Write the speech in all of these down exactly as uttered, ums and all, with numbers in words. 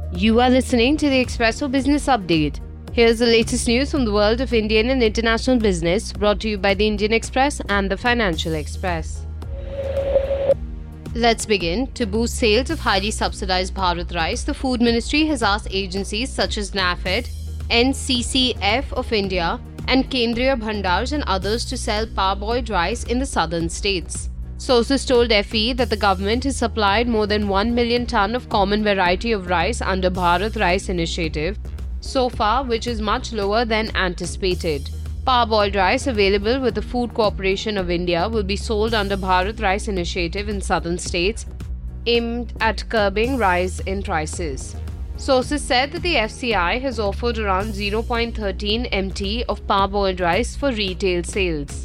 You are listening to the Expresso Business Update. Here's the latest news from the world of Indian and international business, brought to you by the Indian Express and the Financial Express. Let's begin. To boost sales of highly subsidized Bharat rice, the Food Ministry has asked agencies such as NAFED, N C C F of India, and Kendriya Bhandars and others to sell parboiled rice in the southern states. Sources told F E that the government has supplied more than one million ton of common variety of rice under Bharat Rice Initiative so far, which is much lower than anticipated. Parboiled rice available with the Food Corporation of India will be sold under Bharat Rice Initiative in southern states, aimed at curbing rise in prices. Sources said that the F C I has offered around zero point one three metric tons of parboiled rice for retail sales.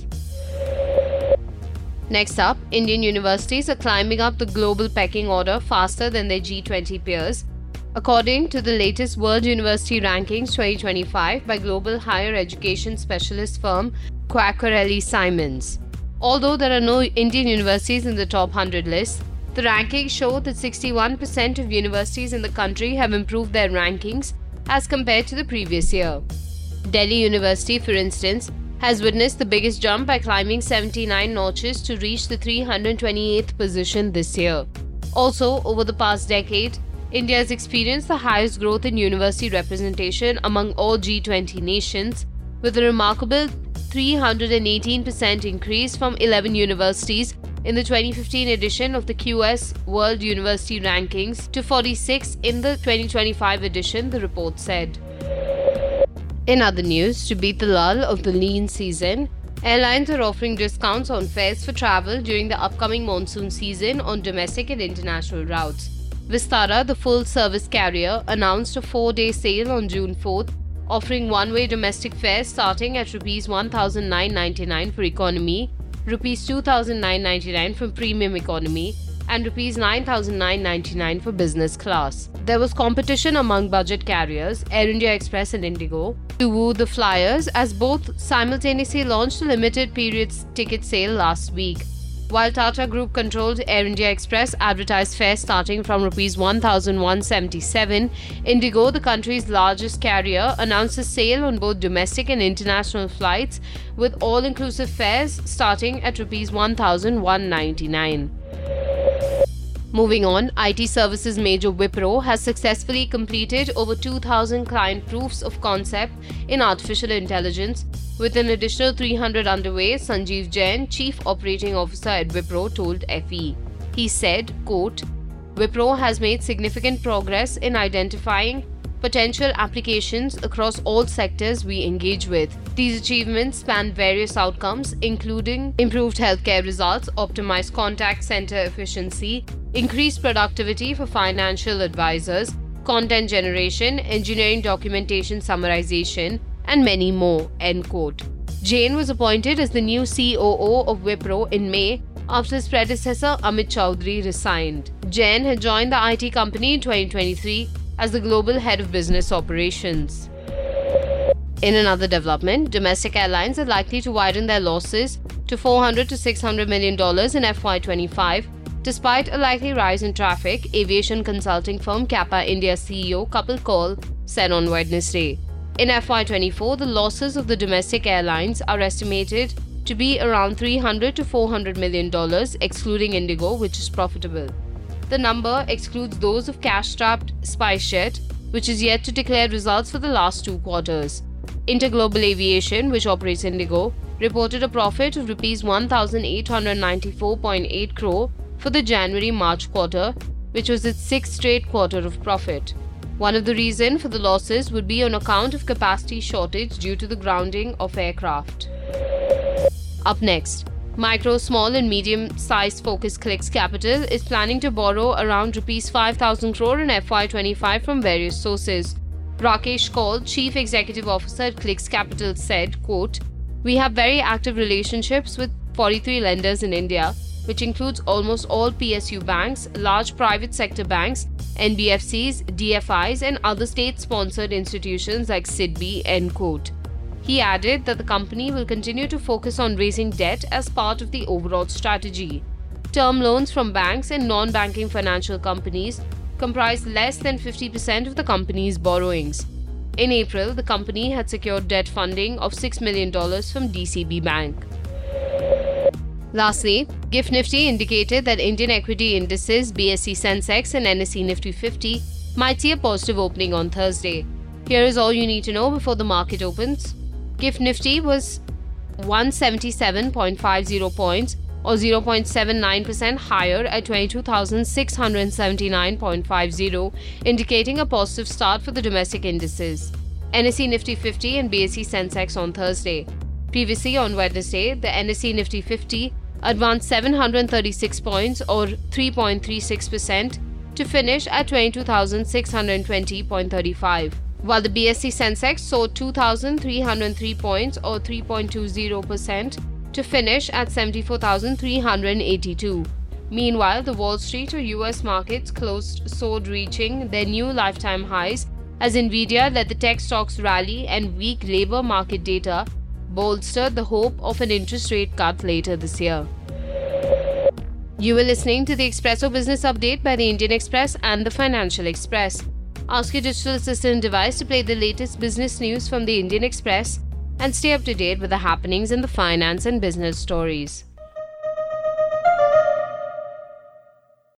Next up, Indian universities are climbing up the global pecking order faster than their G twenty peers, according to the latest World University Rankings twenty twenty-five by global higher education specialist firm Quacquarelli Symonds. Although there are no Indian universities in the top one hundred list, the rankings show that sixty-one percent of universities in the country have improved their rankings as compared to the previous year. Delhi University, for instance, has witnessed the biggest jump by climbing seventy-nine notches to reach the three hundred twenty-eighth position this year. Also, over the past decade, India has experienced the highest growth in university representation among all G twenty nations, with a remarkable three hundred eighteen percent increase from eleven universities in the twenty fifteen edition of the Q S World University Rankings to forty-six in the twenty twenty-five edition, the report said. In other news, to beat the lull of the lean season, airlines are offering discounts on fares for travel during the upcoming monsoon season on domestic and international routes. Vistara, the full-service carrier, announced a four-day sale on June fourth, offering one-way domestic fares starting at rupees one thousand nine hundred ninety-nine for economy, rupees two thousand nine hundred ninety-nine for premium economy, and rupees nine thousand nine hundred ninety-nine for business class. There was competition among budget carriers, Air India Express and Indigo, to woo the flyers as both simultaneously launched a limited period ticket sale last week. While Tata Group-controlled Air India Express advertised fares starting from rupees one thousand one hundred seventy-seven, Indigo, the country's largest carrier, announced a sale on both domestic and international flights with all-inclusive fares starting at rupees one thousand one hundred ninety-nine. Moving on, I T services major Wipro has successfully completed over two thousand client proofs of concept in artificial intelligence, with an additional three hundred underway, Sanjeev Jain, Chief Operating Officer at Wipro, told F E. He said, quote, "Wipro has made significant progress in identifying potential applications across all sectors we engage with. These achievements span various outcomes, including improved healthcare results, optimized contact center efficiency, increased productivity for financial advisors, content generation, engineering documentation summarization, and many more," end quote. Jain was appointed as the new C O O of Wipro in May after his predecessor Amit Chaudhary resigned. Jain had joined the I T company in twenty twenty-three as the global head of business operations. In another development, domestic airlines are likely to widen their losses to four hundred to six hundred million dollars in F Y twenty-five, despite a likely rise in traffic, aviation consulting firm Kappa India C E O Kapil Kaul said on Wednesday. In F Y twenty-four, the losses of the domestic airlines are estimated to be around three hundred to four hundred million dollars, excluding Indigo, which is profitable. The number excludes those of cash-strapped SpiceJet, which is yet to declare results for the last two quarters. Interglobal Aviation, which operates Indigo, reported a profit of rupees one thousand eight hundred ninety-four point eight crore for the January-March quarter, which was its sixth straight quarter of profit. One of the reasons for the losses would be on account of capacity shortage due to the grounding of aircraft. Up next, micro, small and medium-sized focus Clicks Capital is planning to borrow around rupees five thousand crore in F Y twenty-five from various sources. Rakesh Kaul, Chief Executive Officer at Clicks Capital, said, quote, "We have very active relationships with forty-three lenders in India, which includes almost all P S U banks, large private sector banks, N B F Cs, D F Is and other state-sponsored institutions like S I D B I, end quote. He added that the company will continue to focus on raising debt as part of the overall strategy. Term loans from banks and non-banking financial companies comprised less than fifty percent of the company's borrowings. In April, the company had secured debt funding of six million dollars from D C B Bank. Lastly, GIFT Nifty indicated that Indian equity indices B S E Sensex and N S E Nifty fifty might see a positive opening on Thursday. Here is all you need to know before the market opens. GIFT Nifty was one seventy-seven point five zero points or zero point seven nine percent higher at twenty-two thousand six hundred seventy-nine point five zero, indicating a positive start for the domestic indices. N S E Nifty fifty and B S E Sensex on Thursday. Previously on Wednesday, the N S E Nifty fifty advanced seven hundred thirty-six points or three point three six percent to finish at twenty-two thousand six hundred twenty point three five, while the B S E Sensex soared two thousand three hundred three points or three point two zero percent to finish at seventy-four thousand three hundred eighty-two. Meanwhile, the Wall Street or U S markets closed soared, reaching their new lifetime highs as Nvidia led the tech stocks rally and weak labor market data bolstered the hope of an interest rate cut later this year. You were listening to the Expresso Business Update by the Indian Express and the Financial Express. Ask your digital assistant device to play the latest business news from the Indian Express and stay up to date with the happenings in the finance and business stories.